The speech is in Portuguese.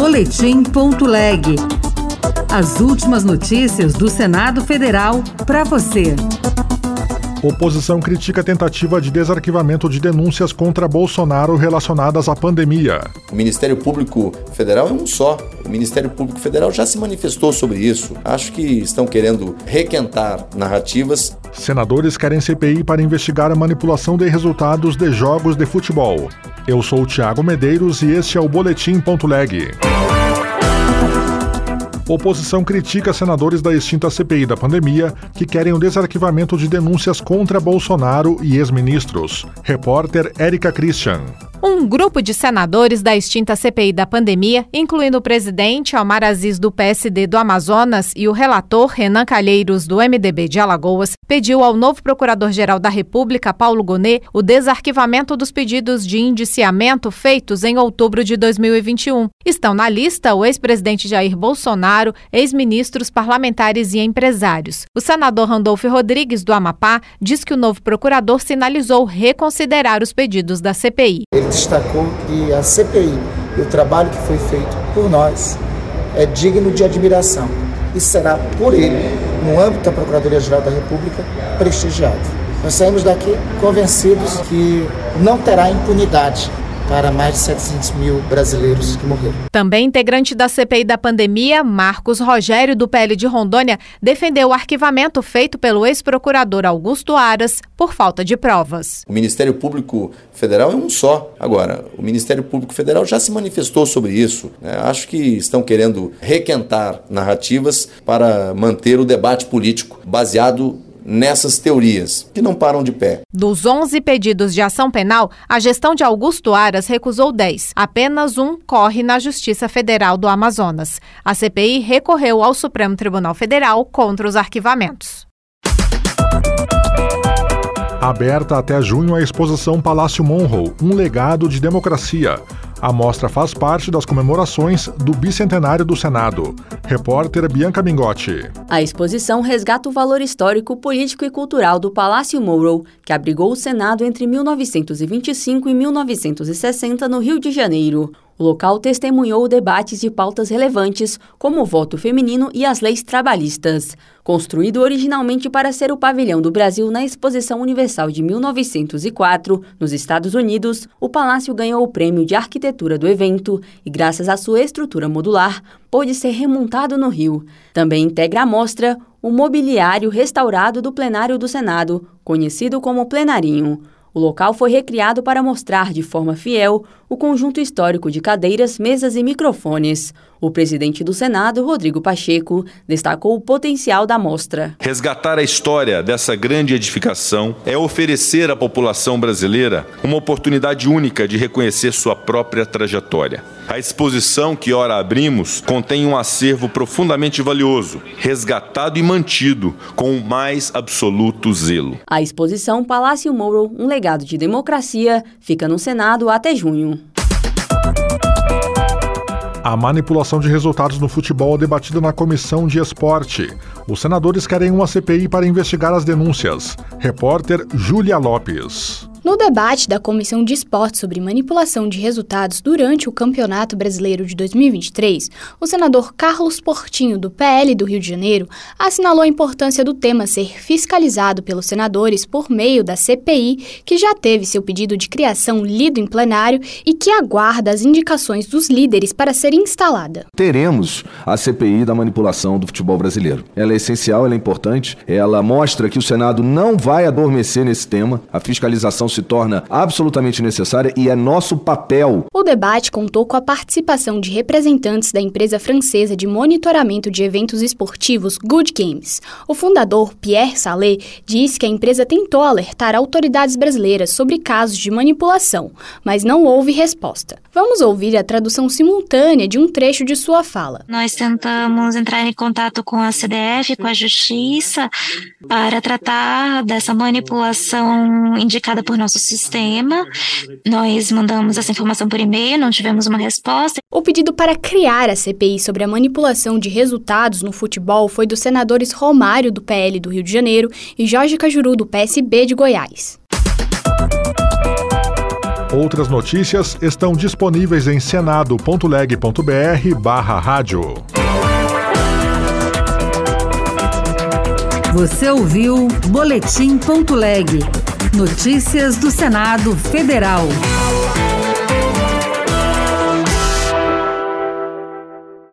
Boletim.leg. As últimas notícias do Senado Federal para você. Oposição critica a tentativa de desarquivamento de denúncias contra Bolsonaro relacionadas à pandemia. O Ministério Público Federal é um só. O Ministério Público Federal já se manifestou sobre isso. Acho que estão querendo requentar narrativas. Senadores querem CPI para investigar a manipulação de resultados de jogos de futebol. Eu sou o Thiago Medeiros e este é o Boletim.leg. Oposição critica senadores da extinta CPI da pandemia que querem o desarquivamento de denúncias contra Bolsonaro e ex-ministros. Repórter Érica Christian. Um grupo de senadores da extinta CPI da pandemia, incluindo o presidente Omar Aziz do PSD do Amazonas e o relator Renan Calheiros do MDB de Alagoas, pediu ao novo procurador-geral da República, Paulo Gonet, o desarquivamento dos pedidos de indiciamento feitos em outubro de 2021. Estão na lista o ex-presidente Jair Bolsonaro, ex-ministros, parlamentares e empresários. O senador Randolfo Rodrigues, do Amapá, diz que o novo procurador sinalizou reconsiderar os pedidos da CPI. Ele destacou que a CPI e o trabalho que foi feito por nós é digno de admiração e será por ele, no âmbito da Procuradoria-Geral da República, prestigiado. Nós saímos daqui convencidos que não terá impunidade para mais de 700 mil brasileiros que morreram. Também integrante da CPI da pandemia, Marcos Rogério, do PL de Rondônia, defendeu o arquivamento feito pelo ex-procurador Augusto Aras por falta de provas. O Ministério Público Federal é um só. Agora, o Ministério Público Federal já se manifestou sobre isso. Acho que estão querendo requentar narrativas para manter o debate político baseado nessas teorias, que não param de pé. Dos 11 pedidos de ação penal, a gestão de Augusto Aras recusou 10. Apenas um corre na Justiça Federal do Amazonas. A CPI recorreu ao Supremo Tribunal Federal contra os arquivamentos. Aberta até junho a exposição Palácio Monroe, um legado de democracia. A mostra faz parte das comemorações do bicentenário do Senado. Repórter Bianca Mingotti. A exposição resgata o valor histórico, político e cultural do Palácio Monroe, que abrigou o Senado entre 1925 e 1960 no Rio de Janeiro. O local testemunhou debates de pautas relevantes, como o voto feminino e as leis trabalhistas. Construído originalmente para ser o pavilhão do Brasil na Exposição Universal de 1904, nos Estados Unidos, o palácio ganhou o prêmio de arquitetura do evento e, graças à sua estrutura modular, pôde ser remontado no Rio. Também integra a mostra o mobiliário restaurado do plenário do Senado, conhecido como Plenarinho. O local foi recriado para mostrar de forma fiel o conjunto histórico de cadeiras, mesas e microfones. O presidente do Senado, Rodrigo Pacheco, destacou o potencial da mostra. Resgatar a história dessa grande edificação é oferecer à população brasileira uma oportunidade única de reconhecer sua própria trajetória. A exposição que ora abrimos contém um acervo profundamente valioso, resgatado e mantido com o mais absoluto zelo. A exposição Palácio Monroe, um legado de democracia, fica no Senado até junho. A manipulação de resultados no futebol é debatida na Comissão de Esporte. Os senadores querem uma CPI para investigar as denúncias. Repórter Júlia Lopes. No debate da Comissão de Esporte sobre manipulação de resultados durante o Campeonato Brasileiro de 2023, o senador Carlos Portinho, do PL do Rio de Janeiro, assinalou a importância do tema ser fiscalizado pelos senadores por meio da CPI, que já teve seu pedido de criação lido em plenário e que aguarda as indicações dos líderes para ser instalada. Teremos a CPI da manipulação do futebol brasileiro. Ela é essencial, ela é importante, ela mostra que o Senado não vai adormecer nesse tema, a fiscalização se torna absolutamente necessária e é nosso papel. O debate contou com a participação de representantes da empresa francesa de monitoramento de eventos esportivos Good Games. O fundador, Pierre Salé, disse que a empresa tentou alertar autoridades brasileiras sobre casos de manipulação, mas não houve resposta. Vamos ouvir a tradução simultânea de um trecho de sua fala. Nós tentamos entrar em contato com a CDF, com a Justiça, para tratar dessa manipulação indicada por nosso sistema. Nós mandamos essa informação por e-mail, não tivemos uma resposta. O pedido para criar a CPI sobre a manipulação de resultados no futebol foi dos senadores Romário, do PL do Rio de Janeiro, e Jorge Cajuru, do PSB de Goiás. Outras notícias estão disponíveis em senado.leg.br/rádio. Você ouviu Boletim.leg. Notícias do Senado Federal.